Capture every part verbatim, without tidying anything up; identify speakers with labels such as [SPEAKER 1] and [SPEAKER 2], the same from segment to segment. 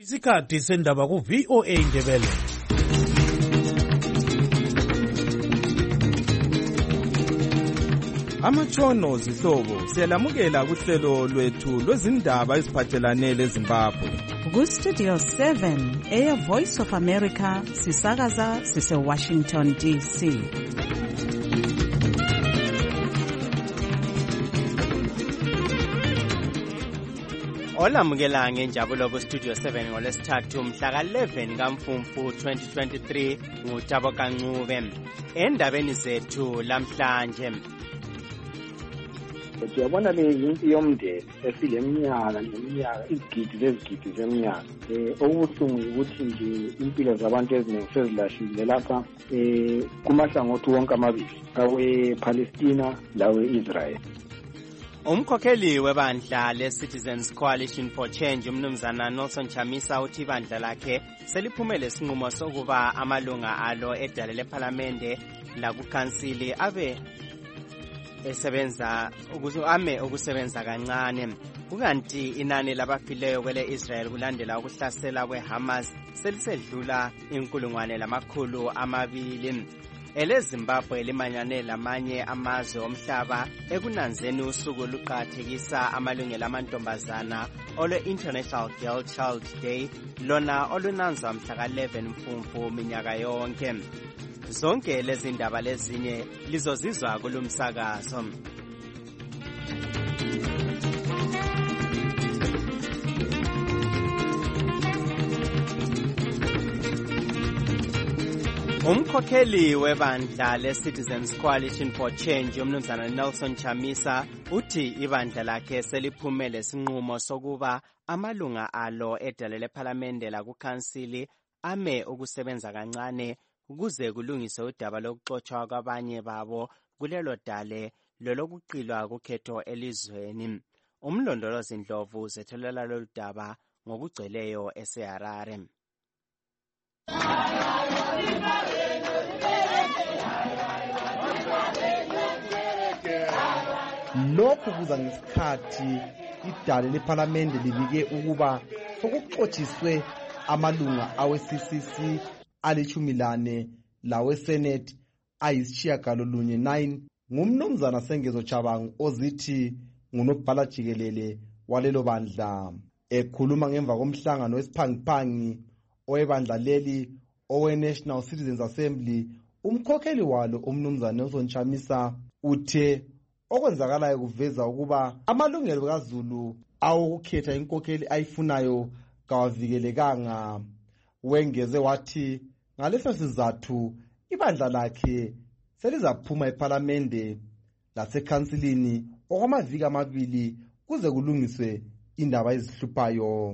[SPEAKER 1] Isikhathi sendaba ku V O A Ndebele.
[SPEAKER 2] Amatshono zihlobo siyalamukela kuhlelo lwethu lwezindaba eziphathelane leZimbabwe.
[SPEAKER 3] Ku Studio seven Air Voice of America sisakaza sise Washington D C.
[SPEAKER 4] Olamukela ngenjabulo ku Studio seven ngolesithathu mhla ka eleven kaMfumfu twenty twenty-three nguThabo Kancube. Endabeni zethu lamhlanje,
[SPEAKER 5] Siyabona le yimpi yomndeni esileminyaka neminyaka izigidi lezigidi zeminyaka. Eh okubuhlungu ukuthi nje impilo zabantu eziningi sezilashile lapha eh kumahlangothi wonke amabili, kawe Palestina lawe Israel.
[SPEAKER 4] Umkhokheli webandla le-Citizens Coalition for Change umnumzana Nelson Chamisa uthi ibandla lakhe seliphumele isinqumo sokuba amalunga alo edale lephalamende lakukhansili abe esebenza ukuze ame ukusebenza kancane. Kukanti inani labafileyo kwele Israel kulandela ukuhlasela kweHamas selisedlula inkulungwane lamakhulu amabili. EleZimbabwe limanyane lamanye amazwe omhlaba ekunanzeni usuku luqakathekisa amalungelo amantombazana olwe-International Girl Child Day, lona olunanzwa mhla ka eleven Mfumfu minyaka yonke. Zonke lezi ndaba lezinye lizozizwa kulumsakazo. Umkhokheli webandla le-Citizens Coalition for Change umnumzana Nelson Chamisa uthi ibandla lakhe seliphumele isinqumo sokuba amalunga alo edale lephalamende lakukhansili ame ukusebenza kancane ukuze kulungiswe udaba lokuxotshwa kwabanye babo kulelo dale lolokuqilwa kukhetho elizweni. Umlondolozi Ndlovu zethelela lolu daba ngokugcweleyo eseHarare.
[SPEAKER 6] Lokhu kuza ngesikhathi idale lephalamende libike ukuba sokuxotshiswe amalunga awe-C C C alithumi lane lawe-Senate ayisishiyagalolunye nine ngumnumzana Sengezo Chabangu ozithi ngunobhala jikelele walelo bandla. Ekhuluma ngemva komhlangano wesiphangiphangi owebandla leli owe-National Citizens Assembly, umkhokheli walo umnumzana Nelson Chamisa uthe okwenzakalayo kuveza ukuba amalungelo kaZulu awokukhetha inkokheli ayifunayo kawavikelekanga. Wengeze wathi ngaleso sizathu ibandla lakhe selizaphuma ephalamende lasekhansilini okwamaviki amabili kuze kulungiswe indaba ezihluphayo.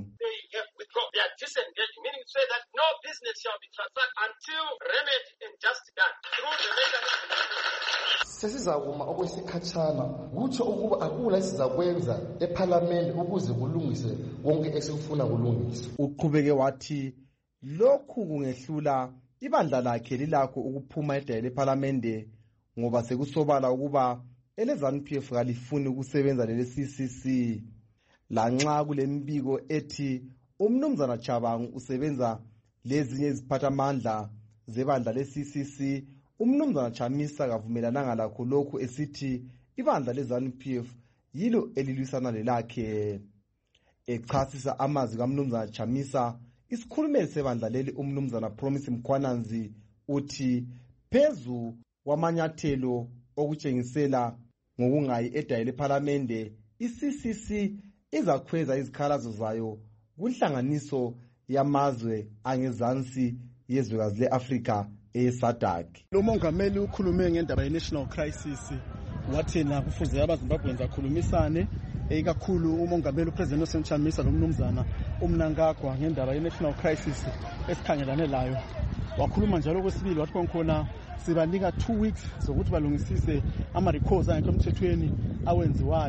[SPEAKER 7] Say that no business shall be transacted until remedy and justice done through the mechanism.
[SPEAKER 8] Sesizakuma okwesikhatshana kutsho ukuba akula sizakwenza ephalamende ukuze kulungiswe wonke esikufuna kulungiswa.
[SPEAKER 6] Uqhubeke wathi lokhu kungehlula ibandla lakhe lilakho ukuphuma edale lephalamende ngoba sekusobala ukuba eleZANU P F kalifuni ukusebenza lele-C C C. Lanxa kulembiko ethi umnumzana Chabangu usebenza lezinye iziphathamandla zebandla le-C C C, umnumzana Chamisa kavumelananga lakho lokhu esithi ibandla leZANU P F yilo elilwisana lelakhe. Echasisa amazwi kaMnumzana Chamisa, isikhulumeli sebandla leli umnumzana Promise Mkhwananzi uthi phezu kwamanyathelo okutshengisela ngokungayi edale lephalamende, i-C C C izakhweza izikhalazo zayo kunhlanganiso yamazwe angezansi yezwekazi le-Afrika eSADC.
[SPEAKER 9] Lo mongameli ukhulume ngendaba ye-national crisis, wathina kufuze abaZimbabweans akhulumisane, ikakhulu umongameli uPresident Nelson Chamisa nomnumzana uMnangagwa ngendaba ye-national crisis esikhangelane layo. Wakhuluma njalo kwesibili wathi konkhona sibanika two weeks zokuthi balungisise ama-records angekho emthethweni awenziwayo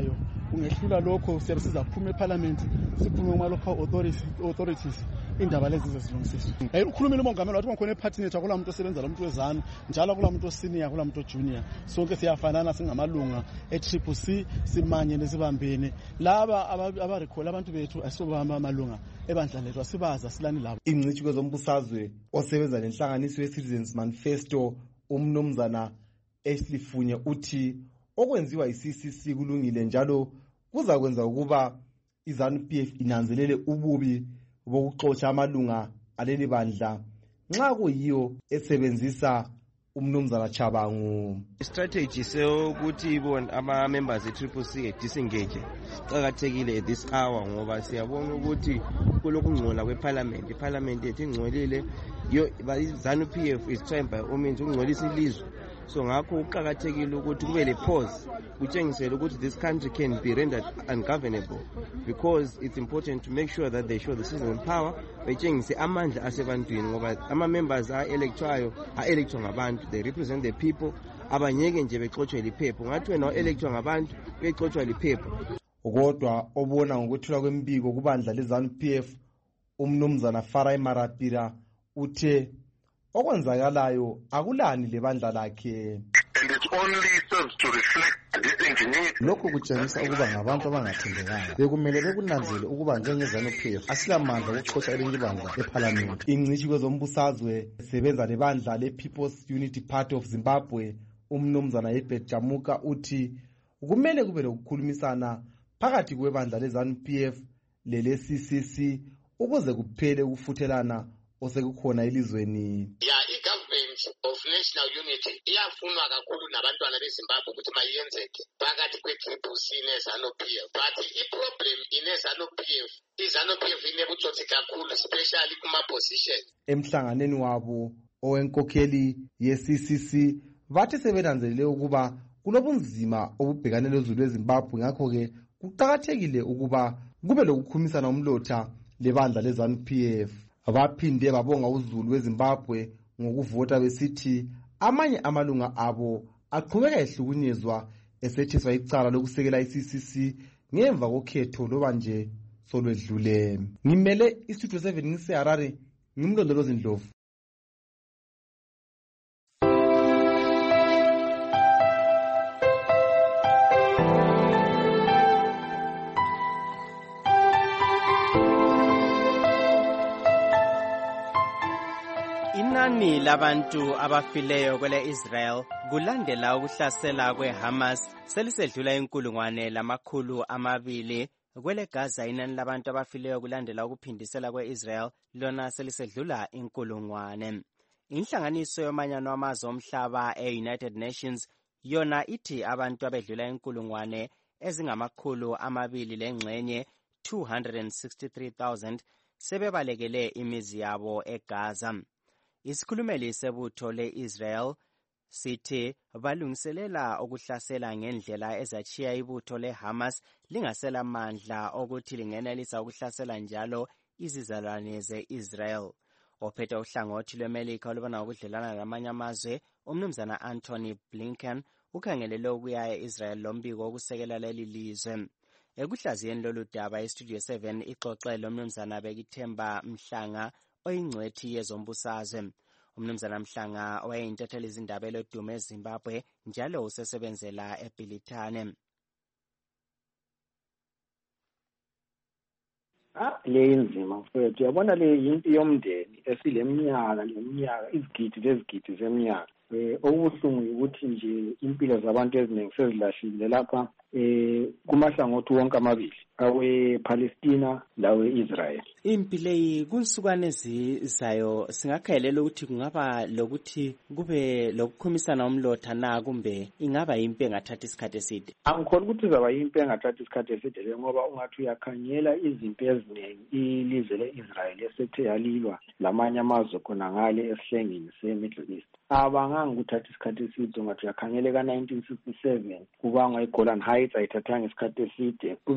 [SPEAKER 9] kungehlula lokho siyabe sizaphuma eParliament siphume kuma local authorities authorities indaba lezi zezilungisiswe. Hey ukhulumile umongameli wathi konke ephathini ethu akula umuntu osebenza lo muntu wezana njalo akula umuntu osenior akula umuntu junior sonke siyafanana singamalunga e-Triple C simanye nesibambene laba abarecall abantu bethu asobama amalunga ebandla lethu asibaza silani labo.
[SPEAKER 6] Ingcithi kwezombusazwe osebenza lenhlanganiso ye-Citizens Manifesto umnumzana Ashley Funye uthi okwenziwa yi-C C C kulungile njalo kuza kwenza ukuba iZANU-P F inanzelele ububi bokuxotsha amalunga aleli bandla nxa kuyiyo esebenzisa umnumzana Chabangu.
[SPEAKER 10] Strategy sokuthi ibona ama members e-Triple C disengage qakathekile at this hour ngoba siyabona ukuthi kulokungcola kweParliament iParliament yethu ingcolile yo iZANU-P F is trying by all means ukungcolisa ilizwe. So ngakho uqakathekile ukuthi kube le pause kutshengisele ukuthi this country can be rendered ungovernable because it's important to make sure that they show the citizen power betshengise amandla asebantwini ngoba ama members are electoral are electwa ngabantu they represent the people abanyeke nje bexotshelwe liphepho ngathi wena electwa ngabantu bexotshelwe liphepho.
[SPEAKER 6] Kodwa obona ngokuthula kwembiko kubandla leZANU-P F umnumzana Farai Marapira uthe okwenzakalayo akulani lebandla lakhe.
[SPEAKER 11] And it only serves to reflect this engineering.
[SPEAKER 8] Lokho kutshengisa ukuba ngabantu abangathembekanga. Bekumele bekunanzele ukuba njengeZANU-P F asilamandla ukuxoxa elinye ibandla eParliament.
[SPEAKER 6] Ingcithi kwezombusazwe sebenza lebandla le-People's Unity Party of Zimbabwe umnumzana Herbert Jamuka uthi kumele kube lokukhulumisana phakathi kwebandla leZANU-P F lele-C C C ukuze kuphele ukufuthelana osekukhona elizweni.
[SPEAKER 11] Yeah, i-government of national unity iyafunwa kakhulu nabantwana beZimbabwe ukuthi mayenzeke phakathi kwe-Triple C neZANU-P F. But i-problem ineZANU-P F, iZANU-P F inebutsotsi kakhulu especially kuma-position.
[SPEAKER 6] Emhlanganeni wabo owenkokheli ye-C C C bathi sebenanzelele ukuba kulobunzima obubhekane lezulu leZimbabwe ngakho ke kuqakathekile ukuba kube lokukhulumisana umlotha lebandla leZANU-P F. Abaphinde babonga uzulu weZimbabwe ngokuvota besithi amanye amalunga abo aqhubeka ehlukunyezwa esethiswa icala lokusekela i-C C C ngemva kokhetho loba nje solwedlule. Ngimele iStudio seven ngiseHarare ngimlondolozi Ndlovu.
[SPEAKER 4] Inani labantu abafileyo kwele Israel kulandela ukuhlasela kweHamas selisedlula inkulungwane lamakhulu amabili. Kwele Gaza inani labantu abafileyo kulandela ukuphindisela kwe-Israel lona selisedlula inkulungwane. Inhlanganiso yomanyano wamazwe omhlaba e-United Nations yona ithi abantu abedlula inkulungwane ezingamakhulu amabili lengxenye two hundred sixty-three thousand sebebalekele imizi yabo eGaza. Isikhulumeli sebutho le-Israel sithi balungiselela ukuhlasela ngendlela ezachiya ibutho leHamas lingasela mandla okuthi lingenelisa ukuhlasela njalo izizalwane ze-Israel. Ophethe uhlangothi lweMelika olubona ukudlelana namanye amazwe umnumzana Anthony Blinken ukhangelele ukuya e-Israel lombiko wokusekela leli lizwe. Ekuhlaziyeni lolu daba iStudio seven ixoxele umnumzana Bekithemba Mhlanga oyingcwethi yezombusazwe. Umnumzana Mhlanga wayeyintatheli izindaba elodumo eZimbabwe njalo usesebenzela eBhilitane.
[SPEAKER 5] Ah, le inzima mfethu yabona le yimpi yomndeni esileminyaka leminyaka izigidi lezigidi zeminyaka. Eh okubuhlungu ukuthi nje impilo zabantu eziningi sezilahlile lapha eh kumahlangothi wonke amabili awe-Palestina lawe-Israel.
[SPEAKER 4] Impi leyi kunsukwane ezizayo singakhayelela ukuthi kungaba lokuthi kube lokukhumisana umlotha na kumbe ingaba impi engathatha isikhathi eside.
[SPEAKER 5] Angikholwa ukuthi izaba impi engathatha isikhathi eside ngoba ungathi uyakhanyela izinto eziningi ilizwe le-Israel esethe yalilwa lamanye amazwe khona ngale esihlengeni se-Middle East. Abanganga ukuthatha isikhathi eside ungathi uyakhanyele ka nineteen sixty-seven kubangwa iGolan Heights ayithathanga isikhathi eside kube la I think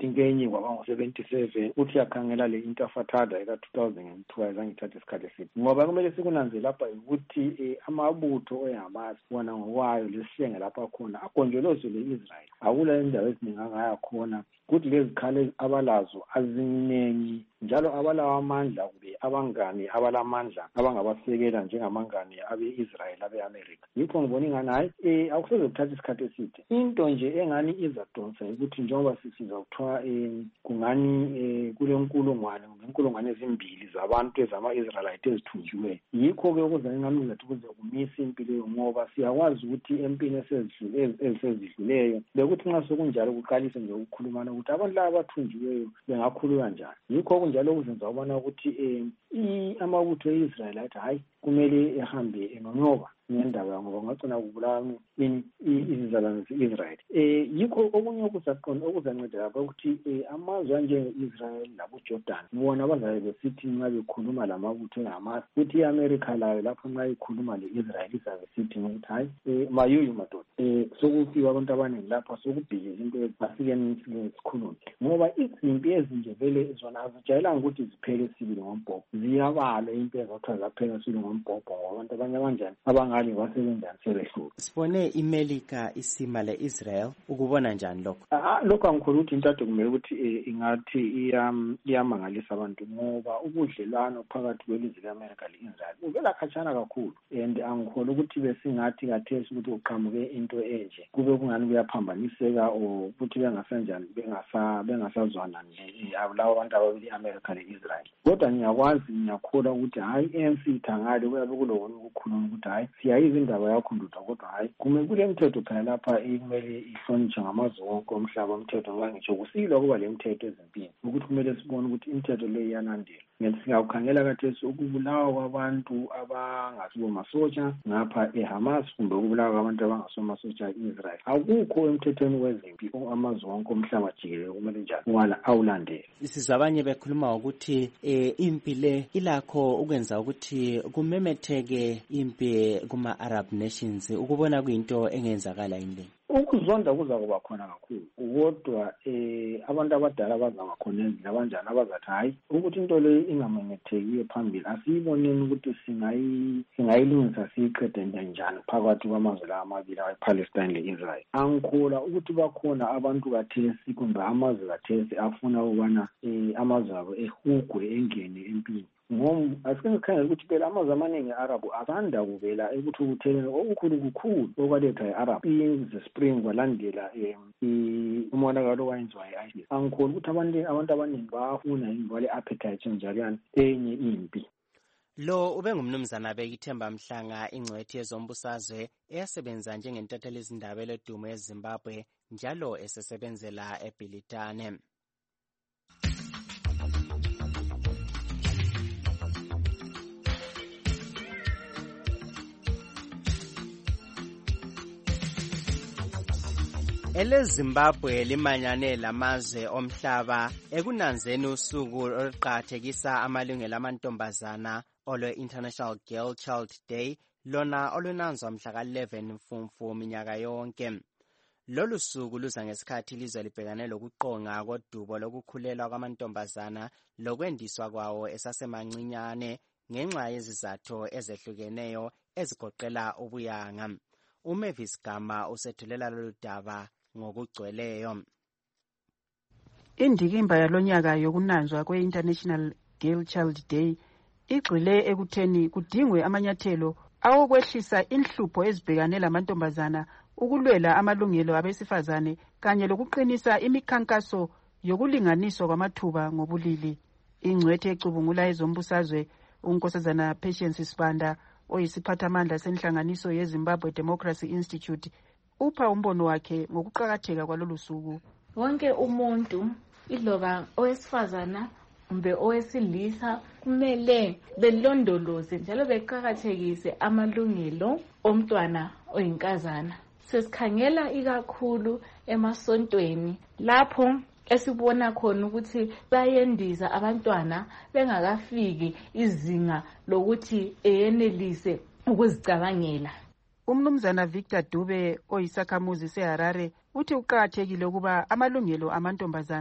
[SPEAKER 5] ngenye kwaba ngo-seventy-seven uthi yakhangela le intifada eka-two thousand two ayizange ithathe isikhathi eside ngoba kumele sikunanze lapha ukuthi um amabutho eHamas wona ngokwayo lesihlenge lapha khona agonjolozele i-Israel akula indawo eziningi angaya khona kuthi lezi khale abalazo aziningi njalo abalawo amandla kube abangani abalamandla abangabasekela njengamangani abe-Israel abe-America yikho ngibona ingani hayi um akuseze kuthatha isikhathi eside into nje engani izadonsa ukuthi njengoba sisiza kuthiwa um kungani um kule nkulungwane ngenkulungwane ezimbili zabantu ezama-Israelite ezithunjiweyo yikho-ke ukuze ingani zethu ukuze kumise impilo ngoba siyakwazi ukuthi empini ezisezidluleyo bekuthi nxa sokunjalo kuqalise nje ukukhulumana ukuthi abantu laba abathunjiweyo bengakhuluma njani yikho kunjalo kuzenza ukubona ukuthi um amabutho e-Israel athi hayi kumele ehambe enonyoba ngendaba ngoba ngagcina kubulawa ini izizalwane ze-Israel um yikho okunye okuzaqonda okuzanceda lapha ukuthi um amazwe anjenge-Israel laboJordan bona bazabe besithi nxa bekhuluma lamabutho eHamas ukuthi i-America layo lapho nxa ikhuluma le-Israel izabe sithi ukuthi hayi um mayuyu madoda um sokufiwa abantu abaningi lapha sokubhikiza into asikeni sikhulume ngoba izimpi ezinje vele zona azijayelanga ukuthi ziphele sibili ngombhobho ziyabala into ezathiwa zaphela sibili ngombhobho ngoba abantu abanye abanjani abangale basebenjani sebehlule
[SPEAKER 4] sibone imelika isima le-Israel ukubona njani lokho
[SPEAKER 5] lokho angikholwa ukuthi into ade kumele ukuthi ingathi iyamangalisa abantu ngoba ubudlelwano phakathi kwelizwe le-America le-Israel uvela khatshana kakhulu and angikholwa ukuthi besingathi kathesi ukuthi uqhamuke into enje kube kungani kuyaphambaniseka or ukuthi bengasenjani bengasazwana labo bantu ababili i-America le-Israel kodwa ngiyakwazi ngiyakholwa ukuthi hayi i-A N C ithangale kuyabe kulokona ukukhuluma ukuthi hayi siyayiza indaba yakho ndoda kodwa hayi kume kule mthetho phela lapha kumele ihlonitshwe ngamazwe wonke omhlaba umthetho ngoba ngitsho kusilwa kuba le mthetho ezimpini ukuthi kumele sibone ukuthi imithetho le iyalandelwa ngeke singawukhangela kathesi ukubulawa kwabantu abangasibo masotsha ngapha eHamas kumbe ukubulawa kwabantu abangasomasotsha e-Israel akukho emthethweni wezempi amazwe wonke omhlaba jikelele kumele njalo wala awulandele
[SPEAKER 4] isizwe abanye bekhuluma ukuthi um impi le ilakho ukwenza ukuthi kumemetheke impi kuma-Arab nations ukubona kuyinto engenzakala yini le
[SPEAKER 5] ukuzonda kuza kuba khona kakhulu kodwa um abantu abadala bazaba khona endlini abanjani abazathi hayi ukuthi into leyo ingamemetheki phambili asiyiboneni ukuthi singayilungisa siyiqede njani phakathi kwamazwe la amabili awe-Palestine le-Israel angikholwa ukuthi bakhona abantu kathesi kumbe amazwe kathesi afuna ukubana um amazwe abo ehugwe engene empini ngoba asikengikhangela ukuthi phela amazwe amaningi e-Arab asanda kuvela ekuthukutheleni okukhulu kukhulu okwaletha i-Arab the spring kwalandela um umonakalo owayenziwa yi-ISIS angikholwa ukuthi abantu abantu abaningi bafuna yini bale-appetite njaliyani enye impi
[SPEAKER 4] lo ube ngumnumzana Bekithemba Mhlanga ingcwethi yezombusazwe eyasebenza njengentatheli izindaba eledumo eZimbabwe njalo esesebenzela eBhilitane eleZimbabwe limanyane lamazwe omhlaba ekunanzeni usuku oluqakathekisa amalungelo amantombazana olwe-International Girl Child Day lona olunanzwa mhla ka-eleven Mfumfu minyaka yonke. Lolu suku luza ngesikhathi ilizwe libhekane lokuqonga kodubo lokukhulelwa kwamantombazana lokwendiswa kwawo esasemancinyane ngenxa yezizathu ezehlukeneyo ezigoqela ubuyanga. uMavis Gama usethulela lolu daba ngokugcweleyo.
[SPEAKER 3] Indikimba yalonyaka yokunanzwa kwe-International Girl Child Day igxile ekutheni kudingwe amanyathelo awokwehlisa inhlupho ezibhekane lamantombazana ukulwela amalungelo abesifazane kanye lokuqinisa imikhankaso yokulinganiswa kwamathuba ngobulili. Ingcwethi ecubungula ezombusazwe uNkosazana Patience Sibanda oyisiphathamandla senhlanganiso yeZimbabwe Democracy Institute upha umbono wakhe ngokuqhakatheka kwalolu suku.
[SPEAKER 12] Wonke umuntu iloba owesifazana kumbe owesilisa kumele belondoloze njalo beqhakathekise amalungelo omntwana oyinkazana. Sesikhangela ikakhulu emasontweni lapho esibona khona ukuthi bayendiza abantwana bengakafiki izinga lokuthi eyenelise ukuzicabangela.
[SPEAKER 3] Umnumzana Victor Dube oyisakhamuzi seHarare uthi uqhakathekile ukuba amalungelo amantombazana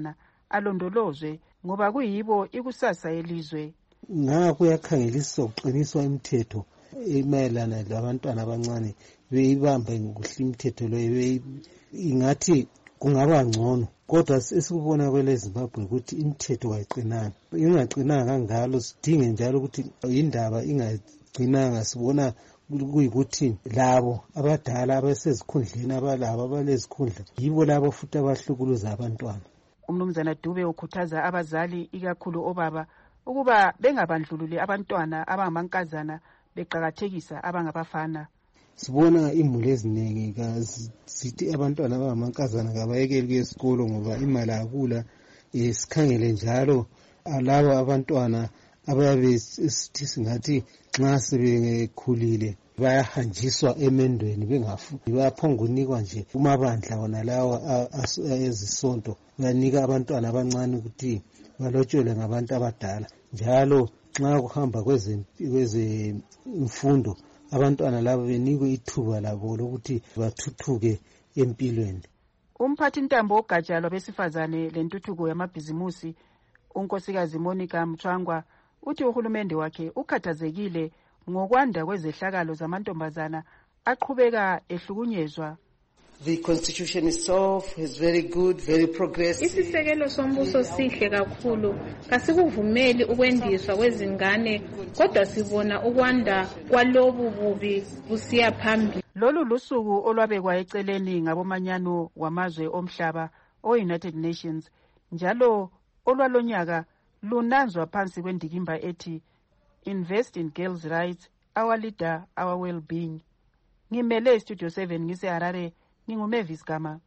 [SPEAKER 3] alondolozwe ngoba kuyibo ikusasa yelizwe.
[SPEAKER 13] Nga kuyakhangeliswa ukuqiniswa imithetho emayelana labantwana abancane beyibambe kuhle imithetho leyo ingathi kungaba ngcono, kodwa esikubona kwele Zimbabwe ukuthi imithetho ayiqinanga. Ingaqinanga kangalo sidinge njalo ukuthi indaba ingaqinanga. Sibona kuyikuthi labo abadala abasezikhundleni abalabo abalezikhundla yibo labo futhi abahlukuluza abantwana.
[SPEAKER 3] Umnumzana Dube ukhuthaza abazali ikakhulu obaba ukuba bengabandlululi abantwana abangamankazana beqhakathekisa abangabafana.
[SPEAKER 13] Sibona imuli eziningi zithi abantwana abangamankazana kabayekeli esikolo ngoba imali akula. Sikhangele njalo alabo abantwana abayabe sithi singathi nxa sebekhulile bayahanjiswa emendweni bengafu, bayaphonga unikwa nje kumabandla wona lawa ezisonto, bayanika abantwana abancane ukuthi balotshelwe ngabantu abadala. Njalo nxa kuhamba kweze kweze imfundo abantwana labo benikwe ithuba labo lokuthi bathuthuke empilweni.
[SPEAKER 3] Umphathi ntambo ogatsha lwabesifazane lentuthuko yamabhizimusi unkosikazi Monica Mchangwa uthi uhulumende wakhe ukhathazekile ngokwanda kwezehlakalo zamantombazana aqhubeka ehlukunyezwa.
[SPEAKER 14] The constitution itself is very good, very progressive.
[SPEAKER 12] Isisekelo sombuso sihle kakhulu, kasikuvumeli ukwendiswa kwezingane, kodwa sibona ukwanda kwalobu bubi busiya phambili.
[SPEAKER 3] Lolu lusuku olwabekwa eceleni ngabomanyano wamazwe omhlaba o-United Nations, njalo olwalonyaka lunanzwa phansi kwendikimba ethi Invest in Girls' Rights, Our Leader, Our Well-Being. Ngimele Studio seven ngise Harare, nginguMavis Gama.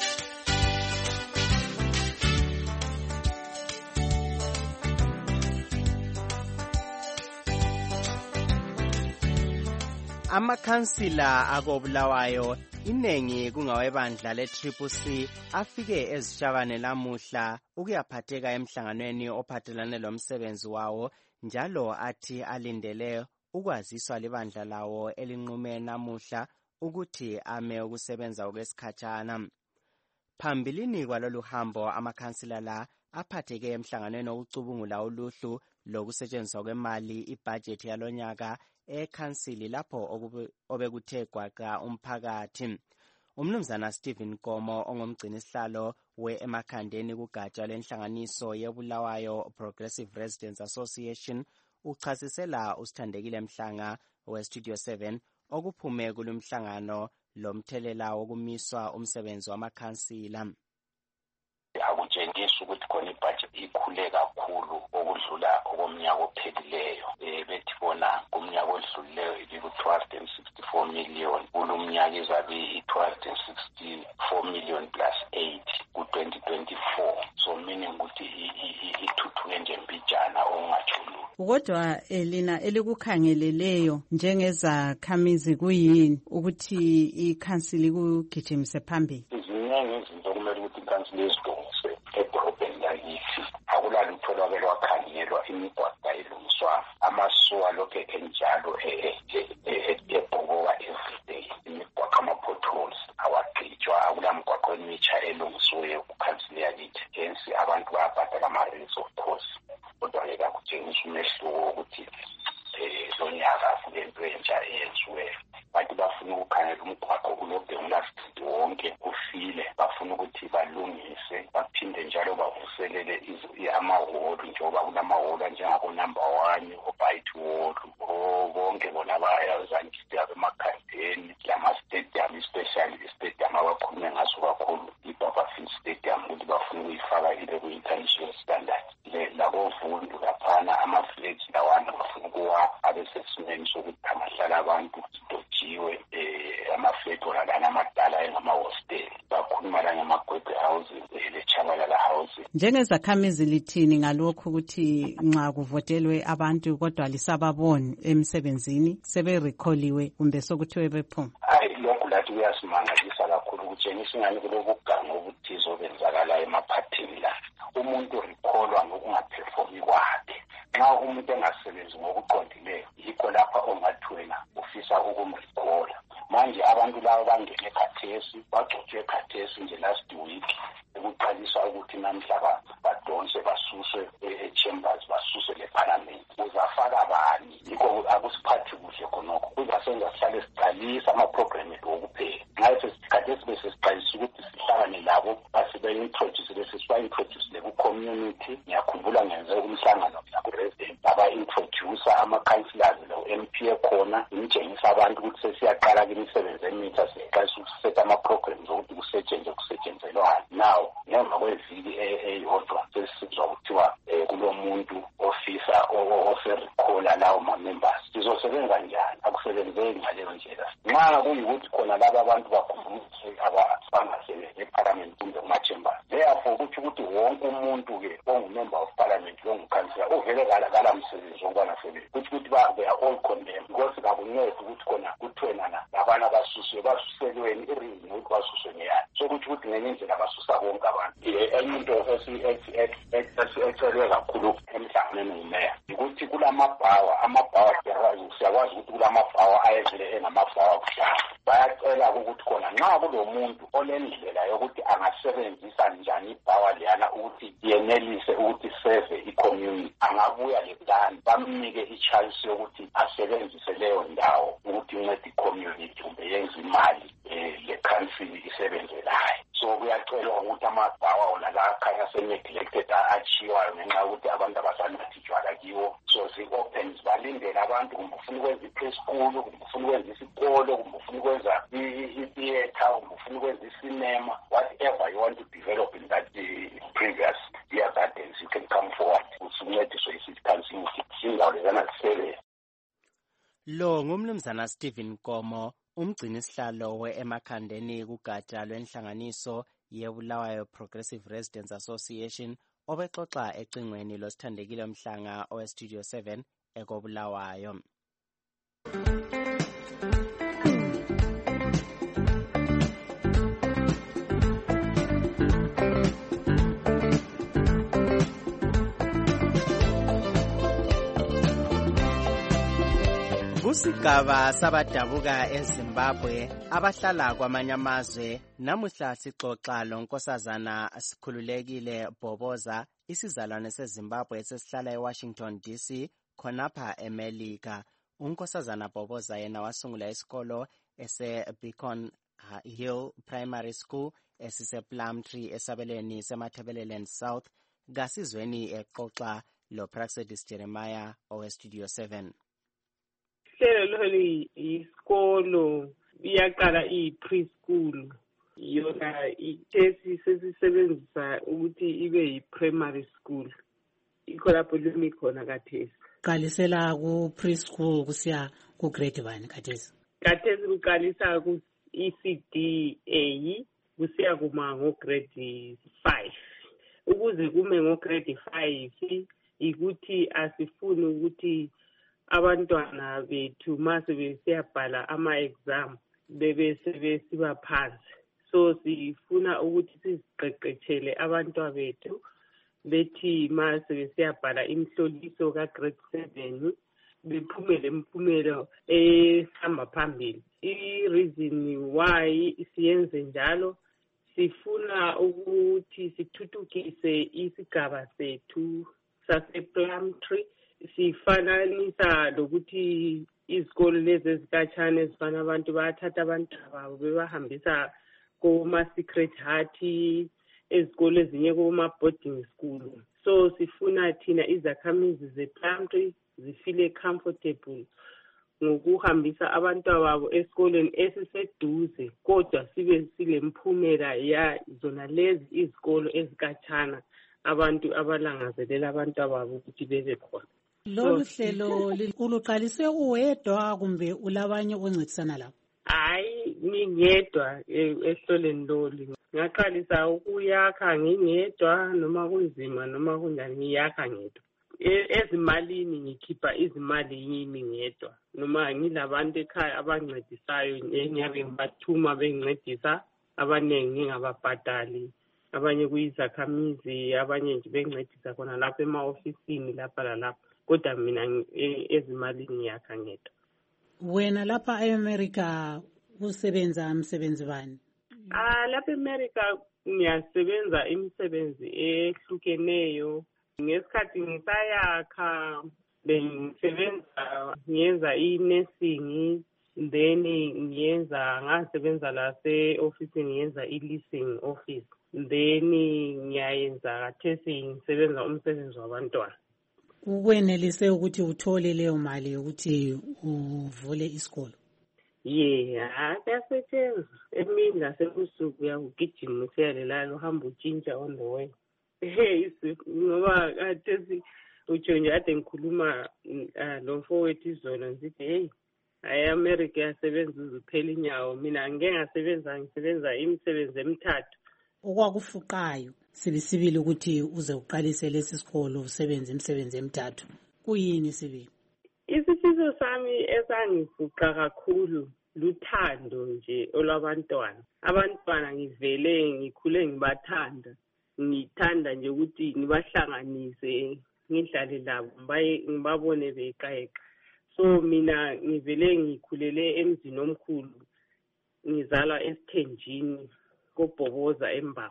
[SPEAKER 4] Amakhansila akobulawayo inengi kungawebandla le-Triple C afike ezitshabane lamuhla ukuyaphatheka emhlanganweni ophathelane lomsebenzi wawo, njalo athi alindele ukwaziswa libandla lawo elinqume namuhla ukuthi ame ukusebenza okwesikhatshana. Phambilini kwalolu hambo amakhansila la aphatheke emhlanganweni okucubungula uluhlu lokusetshenziswa kwemali ibhajethi yalonyaka ekhansili lapho obekuthe gwaqa umphakathi. Umnumzana Stephen Komo ongumgcinisihlalo we-emakhandeni kugatsha lenhlanganiso yebulawayo Progressive Residents Association uchasisela uSithandekile Mhlanga we-Studio seven okuphume kulumhlangano lomthelela wokumiswa umsebenzi wamakhansila.
[SPEAKER 11] Akutshengisa ukuthi khona ibhajethi ikhule kakhulu okudlula okomnyaka ophelileyo. Eh bethi bona kumnyaka odlulileyo ibiku-two hundred sixty-four million, kulumnyaka izabe i-two hundred sixty-four million plus eight ku-twenty twenty-four. So meaning ukuthi ithuthuke nje mbijana ongajulu.
[SPEAKER 3] Kodwa elina elikukhangeleleyo njengezakhamizi kuyini ukuthi ikhansili kugijimise phambili?
[SPEAKER 11] Ziningi izinto kumele ukuthi ikhansili izilungise edorobheni lakithi. Akulalutho lwake lwakhangelwa, imigwaqo ayilungiswa, amasuwa lokhu enjalo ebhokoka everyday, imigwaqo ama-potholes awagqitshwa, akulamgwaqo emitsha elungisiweyo kukhansili yakithi. Hence abantu bayabhadala ama-rates of course. Kodwa-ke kakutshengisa umehluko ukuthi lo nyaka kulento entsha eyenziweyo. Bathi bafuna ukukhangela umgwaqo ulobhe ulafithi wonke ufile, bafuna ukuthi balungise, baphinde njalo bavuselele amahholo njengoba kunamahholo anjengabo number one, o-Bite Wall, bonke bona bayazangithi abemakhandeni, lama-stadium, especially i-stadium abakhulume ngaso kakhulu, i-Barberfield Stadium, ukuthi bafuna ukuyifaka ile ku-international standard. Labovundu laphana ama-flags lawana bafuna ukuwa abesesimeni sokuthi amahlala abantu dojiwe, ama-flat olana amadala engama-hostel, bakhuluma la ngama-Gwegwe housing, le-Chabalala housing.
[SPEAKER 3] Njengezakhamizi lithini ngalokhu ukuthi nxa kuvotelwe abantu kodwa lisababoni emsebenzini seberekholiwe kumbe sokuthiwe bephuma?
[SPEAKER 11] Hayi, lokhu lathi kuyasimangalisa kakhulu, kutshengisa ingani kulobuganga obuthize obenzakala emaphathini la. Umuntu recallwa ngokungaperformi kwakhe. Nxa umuntu engasebenzi ngokuqondileyo, yikho lapha ongathwena ufisa ukumrecalla. Manje abantu laba bangene khathesi, bagcotshwe khathesi nje last week, ekuqalisa ukuthi namhla
[SPEAKER 15] badonse basuswe e-chambers basuswe le-parliament. Uzafaka bani? Yikho akusiphathi kuhle khonokho. Kuzasenza sihlale siqalisa ama-program ethu okuphela. Nxa sesikhathi esibese siqalisa ukuthi sihlangane labo basibe-introduce bese siba-introduce ku-community. Ngiyakhumbula ngenze umhlangano naku-resident aba-introduce ama-councillors lo-M P ekhona imtshengisa abantu ukuthi sesiyaqala imisebenzi emitsha siqalisa ukusetha ama-programs okuthi kusetshenzwe kusetshenzelayo. Now ngemva kweviki eyodwa sesizwa kuthiwa kulo muntu ofisa oserikhola lawo ma-members. Sizosebenza njani? Akusebenzeki ngaleyo ndlela. Nxa kuyikuthi khona laba abantu bakhumbulise abangasebenzi eParliament kumbe kuma-chambers, therefore kuthi ukuthi wonke umuntu-ke ongu-member of parliament ongukhansila uvele kala msebenzi wokuba nasebenzi. Kuthi ukuthi they are all condemned because kakuncedi ukuthi khona kuthiwe nana labana abasuswe basuselweni ireason ukuthi basuswe ngeyani. So kuthi ukuthi ngenye indlela basusa bonke abantu. Enye into ethelwe kakhulu emhlanganweni ngumeya ukuthi kulamabhawa amabhawa siyakwazi ukuthi kulamabhawa ayevele enamabhawa kuhlala. Bayacela ukuthi khona nxa kulo muntu onendlela yokuthi angasebenzisa njani ibhawa liyana ukuthi yenelise ukuthi seve i-community, angabuya leplan bamnike i-chance yokuthi asebenzise leyo ndawo ukuthi incede i-community kumbe yenze imali le-council isebenzelayo. So kuyacelwa ukuthi amabhawa wona la akhanya se-neglected achiwayo ngenxa yokuthi abantu abasanathi tshwala kiwo. So zi-open zibalindele abantu kumbe ufuna ukwenza i-preschool kumbe ufuna ukwenza isikolo kumbe ufuna ukwenza i-theatre kumbe ufuna ukwenza i-cinema, whatever you want to develop in that uh, previous year gardens, you can come forward usuncediswe i-city council ukuthi indawo lezana zisebenze.
[SPEAKER 4] Lo ngumnumzana Stephen Komo, umgcini sihlalo we-emakhandeni kugatsha lwenhlanganiso yeBulawayo Progressive Residents Association obexoxa ecingweni losithandekile Mhlanga owe-Studio seven ekobulawayo. Kusigaba sabadabuka eZimbabwe abahlala kwamanye amazwe namuhla sixoxa lonkosazana Sikhululekile Bhoboza, isizalwane seZimbabwe esesihlala eWashington D C khonapha eMelika. Unkosazana Bhoboza yena wasungula isikolo ese-Beacon Hill Primary School esise-Plumtree esabelweni seMatabeleland South. Kasizweni exoxa lo-Praxedis Jeremiah owe-Studio seven.
[SPEAKER 16] Ihlelo leli isikolo iyaqala i-preschool yona ithesi sesisebenzisa ukuthi ibe yi-primary school. Ikho lapho lumi khona kathesi.
[SPEAKER 17] Qalisela ku-preschool kusiya ku-grade bani kathesi?
[SPEAKER 16] Kathesi kuqalisa ku-E C D A kusiya kuma ngo-grade five. Ukuze kume ngo-grade five ikuthi asifuni ukuthi abantwana bethu mase besiyabhala ama-exam bebe sebesiba phansi. So sifuna ukuthi siziqeqetshele abantwana bethu bethi mase besiyabhala imihloliso ka-grade seven bephumele impumelo ehamba phambili. I-reason why siyenze njalo, sifuna ukuthi sithuthukise isigaba sethu sase-Plumtree. Sifananisa lokuthi izikolo lezi ezikatshana ezifana abantu bayathatha abantwana babo bebahambisa koma-secret heart, ezikolo ezinye koma-boarding school. So sifuna thina izakhamizi ze-Plumtree zifile comfortable ngokuhambisa abantwana babo esikoleni esiseduze, kodwa sibe silemphumela ya zona lezi izikolo ezikatshana abantu abalangazelela abantwana babo ukuthi bebe khona.
[SPEAKER 17] Lolu hlelo uluqalise uwedwa kumbe ulabanye oncedisana lapho?
[SPEAKER 16] Hayi, ngingedwa ehloleni lolu. Ngaqalisa ukuyakha ngingedwa, noma kunzima noma kunjani ngiyakha ngedwa. Ezimalini ngikhipha izimali yini ngedwa, noma ngilabantu ekhaya abancedisayo engiyabe ngibathuma bengincedisa, abaningi ngingababhadali, abanye kuyizakhamizi, abanye nje bencedisa khona lapha ema-ofisini lapha lalapha, kodwa mina ezimalini ngiyakha ngedwa.
[SPEAKER 17] Wena lapha e-America usebenza msebenzi bani?
[SPEAKER 16] Ah, lapha e-America ngiyasebenza imisebenzi ehlukeneyo. Ngesikhathi ngisayakha bengisebenza ngiyenza i-nursing, then ngiyenza ngasebenza la se-office ngiyenza i-leasing office, then ngiyayenza kathesi ngisebenza umsebenzi wabantwana.
[SPEAKER 17] Ukwenelise ukuthi uthole leyo mali yokuthi uvule isikolo?
[SPEAKER 16] Yeah, kuyasetshenzwa. Emini nasebusuku uyakugijima usiyalelala uhamba utshintsha on the way. Hey, ngoba kathesi utsho nje ade ngikhuluma lo mfowethu izolo ngithi hey, ayi-America yasebenza uzuphela inyawo, mina ngeke ngasebenza ngisebenza imisebenzi emithathu.
[SPEAKER 17] Okwakufuqayo sibisibili ukuthi uze uqalise lesi sikolo usebenze imisebenzi emithathu, kuyini sibili?
[SPEAKER 16] Isifiso sami esangifuqa kakhulu luthando nje olwabantwana. Abantwana ngivele ngikhule ngibathanda, ngithanda nje ukuthi ngibahlanganise ngidlale labo ngibabone beqayeqa. So mina ngivele ngikhulele emzini omkhulu, ngizalwa eSithenjini koBhoboza eMbako.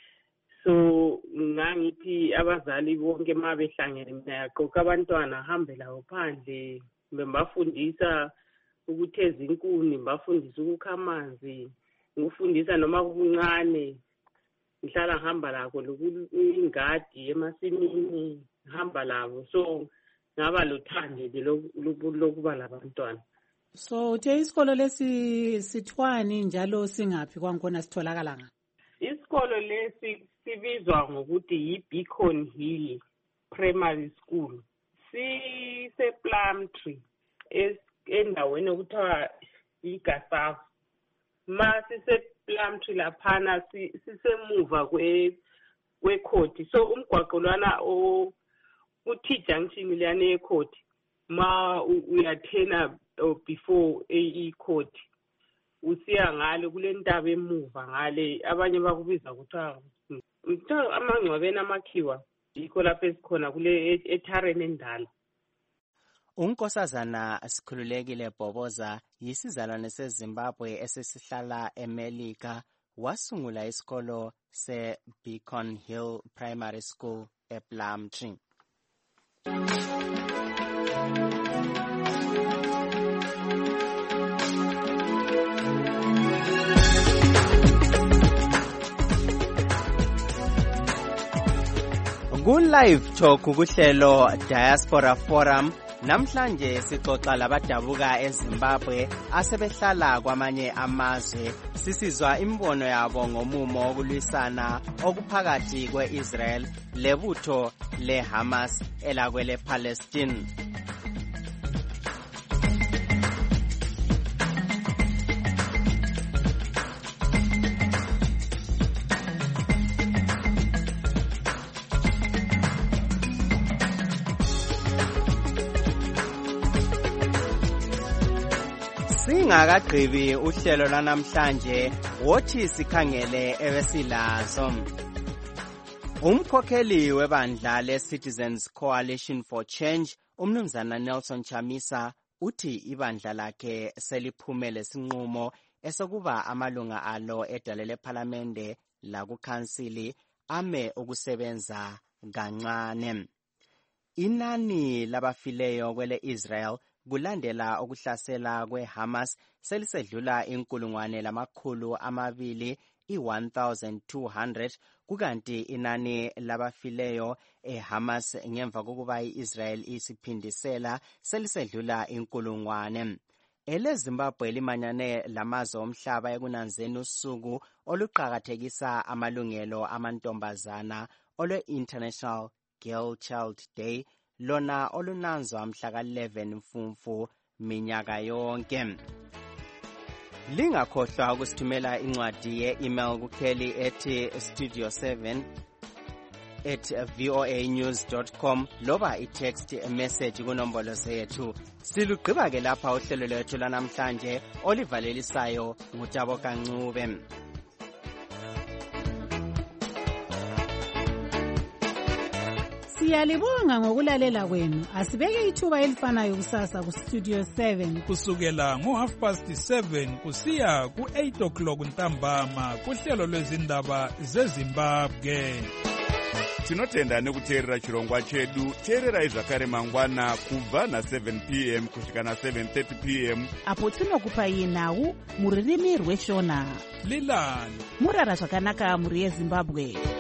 [SPEAKER 16] So ngangithi abazali bonke mabehlangene mina yaqoqa abantwana ahambe lawo phandle, ngibafundisa ukutheza inkuni, ngibafundisa ukukha amanzi, ngifundisa noma kuncane. Ngihlala ngihamba lakho ingadi emasimini, ngihamba labo. So ngaba lothando lokuba labantwana.
[SPEAKER 17] So uthe isikolo lesi sithwani njalo singaphi kwankona sitholakala ngaphi?
[SPEAKER 16] Isikolo lesi sibizwa ngokuthi yi-Beacon Hill Primary School. Sise Plumtree endaweni okuthiwa iGasafu. Ma sise Plumtree laphana sisemuva kwe kwekhoti. So umgwaqo lwana o uthi junction liyane ekhoti. Ma uyathena before ekhoti. Usiya ngale kule ntaba emuva ngale abanye bakubiza ukuthiwa ngithiwa amangcwabeni amakhiwa yikho lapho esikhona kule ethareni endala.
[SPEAKER 4] Unkosazana Sikhululekile Bhoboza yisizalwane seZimbabwe esesihlala eMelika, wasungula isikolo se-Beacon Hill Primary School ePlumtree. Ku-live talk kuhlelo Diaspora Forum, namhlanje sixoxa labadabuka eZimbabwe asebehlala kwamanye amazwe, sisizwa imbono yabo ngomumo wokulwisana okuphakathi kwe-Israel lebutho leHamas elakwele Palestine. Singakagqibi uhlelo lanamhlanje, wothi sikhangele ebesilazo. Umkhokheli webandla le-Citizens Coalition for Change, umnumzana Nelson Chamisa, uthi ibandla lakhe seliphumele sinqumo esokuba amalunga alo edale lephalamende lakukhansili ame ukusebenza kancane. Inani labafileyo kwele Israel kulandela ukuhlasela kweHamas selisedlula inkulungwane lamakhulu amabili i-one thousand two hundred, kukanti inani labafileyo eHamas ngemva kokuba i-Israel isiphindisela selisedlula inkulungwane. EleZimbabwe limanyane lamazwe omhlaba ekunanzeni usuku oluqakathekisa amalungelo amantombazana olwe-International Girl Child Day, lona olunanzwa mhla ka eleven Mfumfu minyaka yonke. Lingakhohlwa ukusithumela incwadi ye-email kukheli ethi studio seven at voanews dot com loba i-text message kunombolo zethu. Silugqiba ke lapha uhlelo lwethu lanamhlanje olivalelisayo nguTabo Kancube.
[SPEAKER 17] Siyalibonga ngokulalela kwenu. Asibeke ithuba elifanayo kusasa ku Studio seven
[SPEAKER 1] kusukela ngo half past seven kusiya ku eight o'clock ntambama kuhlelo lwezindaba zeZimbabwe.
[SPEAKER 18] Tinotenda nekuteerera chirongwa chedu. Teererai zvakare mangwana kubva na seven p m kusvika na seven thirty p m
[SPEAKER 19] apo tinokupai nhau muririmi rweshona.
[SPEAKER 1] Lilani
[SPEAKER 19] murara zvakanaka muri yeZimbabwe.